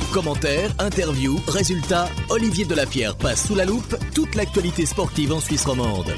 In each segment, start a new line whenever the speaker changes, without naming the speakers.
Commentaires, interviews, résultats, Olivier Delapierre passe sous la loupe toute l'actualité sportive en Suisse romande.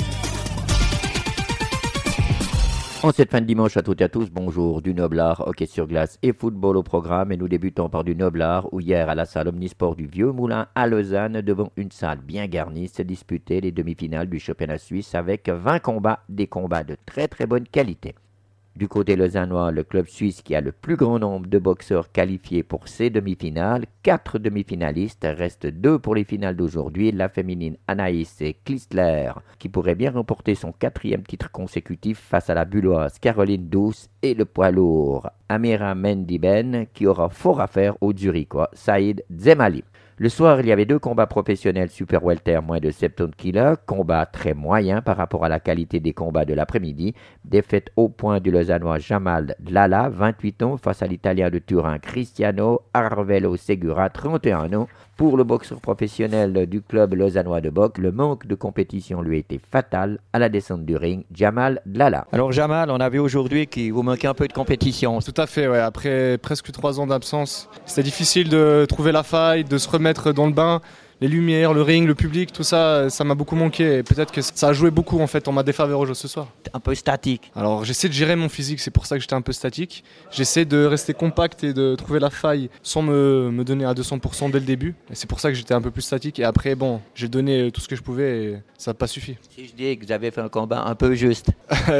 En cette fin de dimanche à toutes et à tous, bonjour. Du Noblard, hockey sur glace et football au programme. Et nous débutons par du Noblard où hier à la salle Omnisport du Vieux Moulin à Lausanne, devant une salle bien garnie, s'est disputé les demi-finales du championnat suisse avec 20 combats, des combats de très très bonne qualité. Du côté lausannois, le club suisse qui a le plus grand nombre de boxeurs qualifiés pour ces demi-finales, 4 demi-finalistes, restent 2 pour les finales d'aujourd'hui, la féminine Anaïs Klistler, qui pourrait bien remporter son 4e titre consécutif face à la bulloise Caroline Douce, et le poids lourd Amira Mendiben, qui aura fort à faire au Zurichois Saïd Zemali. Le soir, il y avait 2 combats professionnels super welter moins de 70 kg, combat très moyen par rapport à la qualité des combats de l'après-midi. Défaite au point du lausannois Jamal Dlala, 28 ans, face à l'italien de Turin Cristiano Arvelo Segura, 31 ans. Pour le boxeur professionnel du club lausannois de boxe, le manque de compétition lui a été fatal à la descente du ring. Jamal Dlala.
Alors Jamal, on a vu aujourd'hui qu'il vous manquait un peu de compétition.
Tout à fait, ouais. Après presque 3 ans d'absence, c'était difficile de trouver la faille, de se remettre dans le bain. Les lumières, le ring, le public, tout ça, ça m'a beaucoup manqué. Et peut-être que ça a joué beaucoup en fait en ma défaveur au jeu ce soir.
Un peu statique.
Alors j'essaie de gérer mon physique, c'est pour ça que j'étais un peu statique. J'essaie de rester compact et de trouver la faille sans me donner à 200% dès le début. Et c'est pour ça que j'étais un peu plus statique. Et après, bon, j'ai donné tout ce que je pouvais et ça n'a pas suffi.
Si je dis que vous avez fait un combat un peu juste.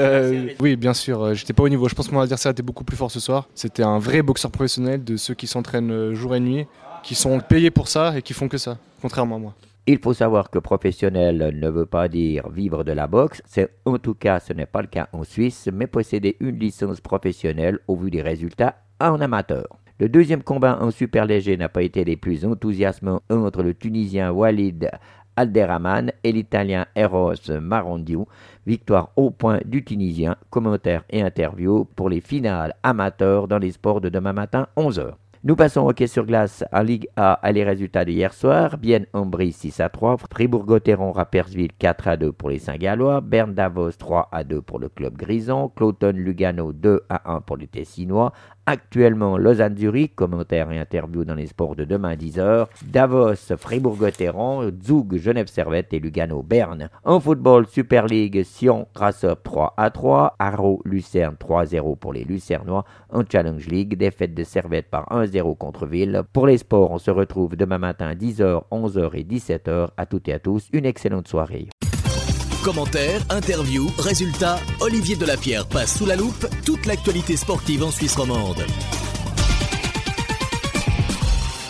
Oui, bien sûr, j'étais pas au niveau. Je pense que mon adversaire était beaucoup plus fort ce soir. C'était un vrai boxeur professionnel, de ceux qui s'entraînent jour et nuit, qui sont payés pour ça et qui font que ça, contrairement à moi.
Il faut savoir que professionnel ne veut pas dire vivre de la boxe. En tout cas, ce n'est pas le cas en Suisse, mais posséder une licence professionnelle au vu des résultats en amateur. Le deuxième combat en super léger n'a pas été les plus enthousiasmants entre le Tunisien Walid Alderrahman et l'Italien Eros Marondiou. Victoire au point du Tunisien. Commentaires et interviews pour les finales amateurs dans les sports de demain matin 11h. Nous passons au hockey sur glace en Ligue A à les résultats d'hier soir. Bienne-Ambry 6-3, Fribourg-Gotteron-Rapperswil 4-2 pour les Saint-Gallois, Berne-Davos 3-2 pour le club Grison, Cloton-Lugano 2-1 pour les Tessinois. Actuellement, Lausanne-Zurich, commentaires et interviews dans les sports de demain 10h. Davos, Fribourg-Gotteron, Zug, Genève-Servette et Lugano-Berne. En football, Super League, Sion, Grasshoppe 3-3, Haro, Lucerne 3-0 pour les Lucernois. En Challenge League, défaite de Servette par 1-0 contre Ville. Pour les sports, on se retrouve demain matin 10h, 11h et 17h. À toutes et à tous, une excellente soirée.
Commentaires, interviews, résultats, Olivier Delapierre passe sous la loupe toute l'actualité sportive en Suisse romande.